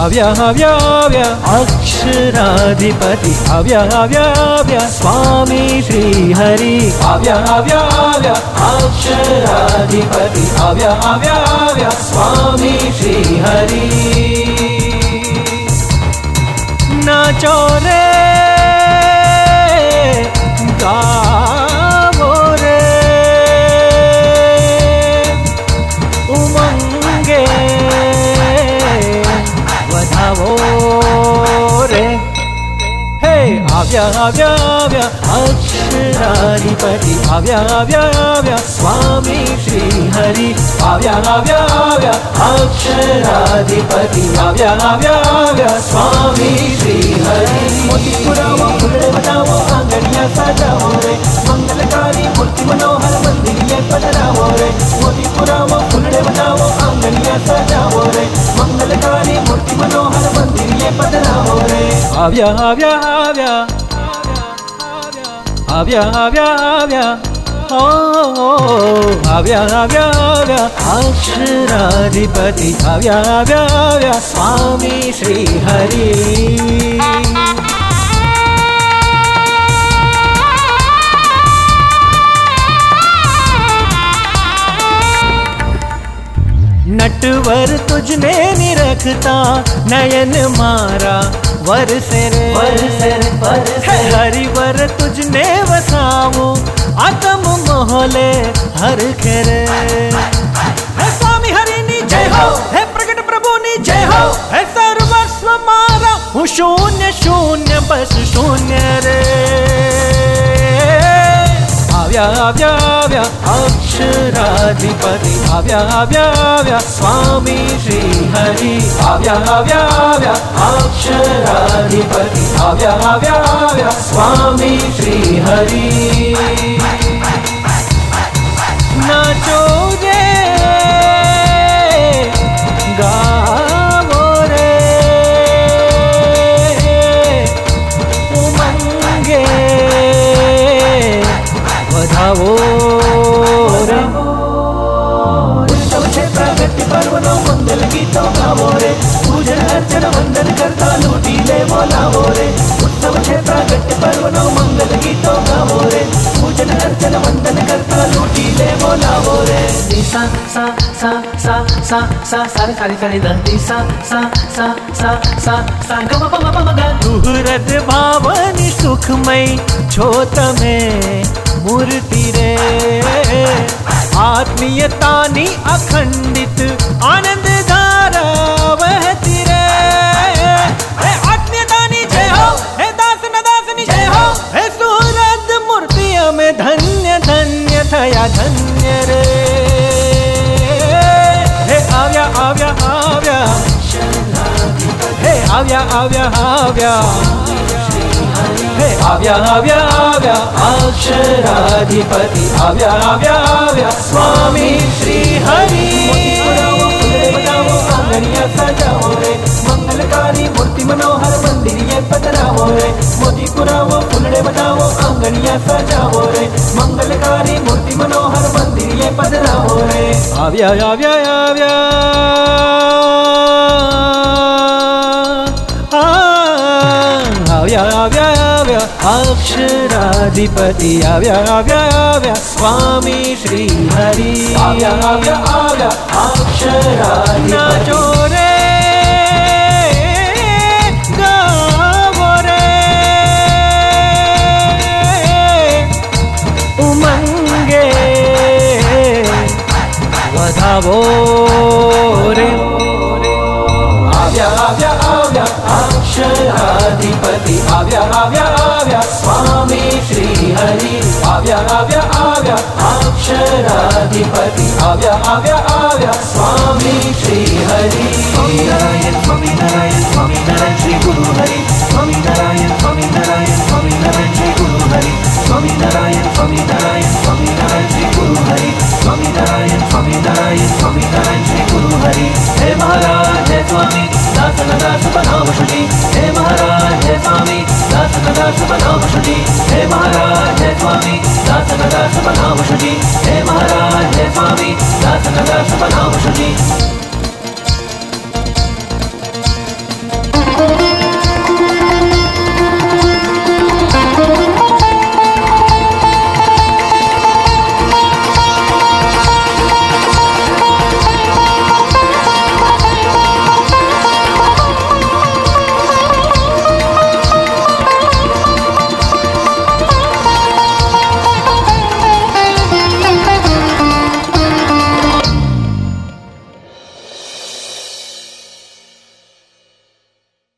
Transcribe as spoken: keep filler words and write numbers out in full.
आव्या आव्या आव्या अक्षराधिपति आव्या आव्या आव्या स्वामी श्री हरि आव्या आव्या आव्या अक्षराधिपति आव्या आव्या आव्या स्वामी श्री हरि नाचो रे गावो रे उमंगे वधावो रे हे आव्या आव्या आव्या अक्षराधिपति आव्या आव्या आव्या स्वामी श्री हरि आव्या आव्या आव्या अक्षराधिपति आव्या आव्या आव्या स्वामी श्री हरि मोती पुरावो फुलड़े बनावो आंगनिया सजावो रे मंगलकारी मूर्ति मनोहर मंदिर पधरावो रे मोती पुरावो फुलड़े बनावो आंगनिया सजावो रे मंगलकारी मूर्ति मनोहर मंदिर पधरावो रे आव्या आव्या आव्या आव्या आव्या आव्या ओ आव्या आव्या आव्या अक्षराधिपति आव्या आव्या आव्या स्वामी श्री हरि नटवर तुझने निरखता नयन मारा वर से रे वर से रे वर से हरिवर तुझने वसावो आत्म मोहले हर खेरे हे स्वामी हरि नी जय हो हे प्रकट प्रभु नी जय हो हे सर्वस्व मारा हूँ शून्य शून्य बस शून्य रे आव्या आव्या आव्या अक्षराधिपति आव्या आव्या आव्या स्वामी श्री हरि आव्या आव्या आव्या अक्षराधिपति आव्या आव्या आव्या स्वामी श्री हरि नाचो रे गावो रे उमंगे वधावो रे उत्सव क्षेत्र गति पर्वनो मंगल गीतों गावो रे पूजन अर्चन वंदन करता लूटी ले बोलावो रे उत्सव क्षेत्र गति पर्वनो मंगल गीतों गावो रे पूजन अर्चन वंदन करता लूटी ले बोलावो रे सा सा सा सा सा सा सारे सारे सारे दंती सा सा सा सा सा सा गम पम पम ग तुहरद भावनि सुखमय छोत में मूर्ति रे आत्मीयतानी अखंडित आनंद धारा बहती रे हे आत्मीयतानी जय हो हे दास न दासनी जय हो हे सुहृद मूर्तिया में धन्य धन्य थया धन्य रे हे आव्या आव्या आव्या हे आव्या आव्या आव्या हे आव्या आव्या आव्या अक्षराधिपति आव्या आव्या आव्या स्वामी श्री हरि आंगनिया सजावो रे मंगलकारी मूर्ति मनोहर मंदिर ये पधरावो रे मोती पुरावो फुलड़े बनावो आंगनिया सजावो रे मंगलकारी मूर्ति मनोहर मंदिर ये पधरावो रे आव्या आव्या आव्या आव्या आव्या आव्या अक्षराधिपति आव्या आव्या आव्या स्वामी श्री हरि आव्या आव्या आव्या अक्षराधिपति नाचो रे गावो रे उमंगे वधावो रे आव्या आव्या आव्या अक्षराधिपति आव्या आव्या आव्या स्वामी श्री हरि आव्या आव्या आव्या अक्षराधिपति आव्या आव्या आव्या स्वामी श्री हरि स्वामी नारायण स्वामी नारायण स्वामी नारायण श्री गुरु हरि स्वामी नारायण स्वामी नारायण स्वामी नारायण श्री गुरु हरि स्वामी नारायण स्वामी नारायण स्वामी नारायण श्री गुरु हरि स्वामी नारायण स्वामी नारायण स्वामी नारायण श्री गुरु हरि हे महाराज हे स्वामी दास दास बनाओ शुचि हे महाराज हे स्वामी दास दास बनाओ शुचि हे महाराज हे स्वामी दास दास बनाओ शुचि हे महाराज हे स्वामी दास दास बनाओ शुचि